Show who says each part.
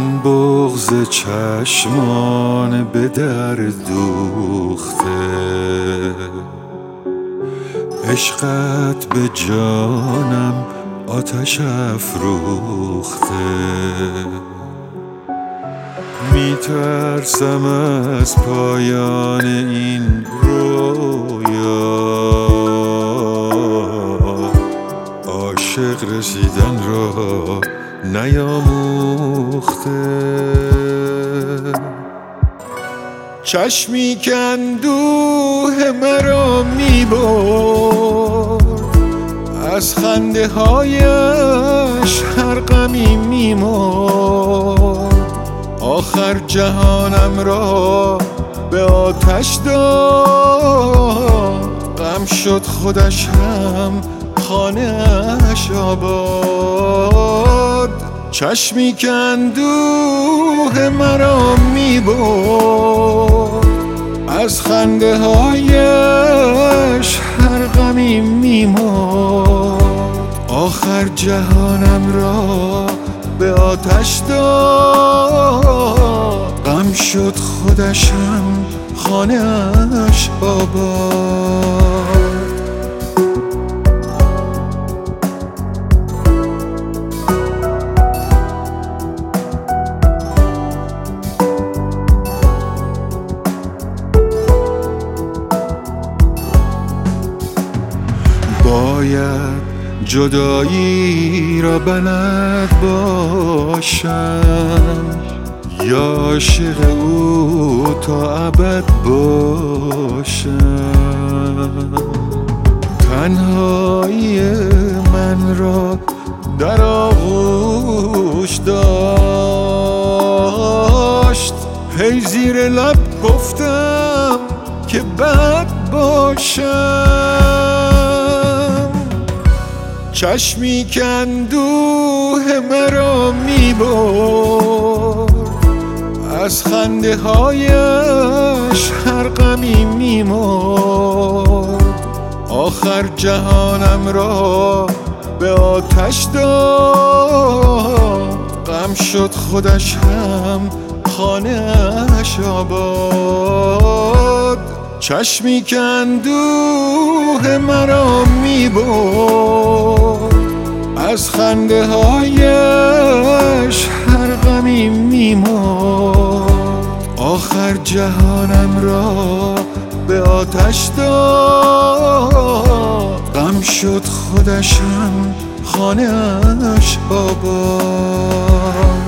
Speaker 1: من بغض چشمان به در دوخته، عشقت به جانم آتش افروخته. میترسم از پایان این رویا، عاشق رسیدن را نیاموخته. چشمی که اندوه مرا میبرد، از خنده هایش هر غمی میمرد. آخر جهانم را به آتش داد، غم شد خودش هم خانه اش آباد. چشمی که اندوه مرا میبرد، از خنده هایش هر غمی میمرد. آخر جهانم را به آتش داد، غم شد خودش هم خانه اش آباد. باید جدایی را بلد باشم، یا عاشق او تا ابد باشم. تنهایی من را در آغوش داشت، هی زیر لب گفتم که بد باشم. چشمی که اندوه مرا میبرد، از خنده هایش هر غمی میمرد. آخر جهانم را به آتش داد، غم شد خودش هم خانه اش آباد. چشمی که اندوه مرا میبرد، از خنده هایش هر غمی میمرد. آخر جهانم را به آتش داد، غم شد خودش هم خانه اش آباد.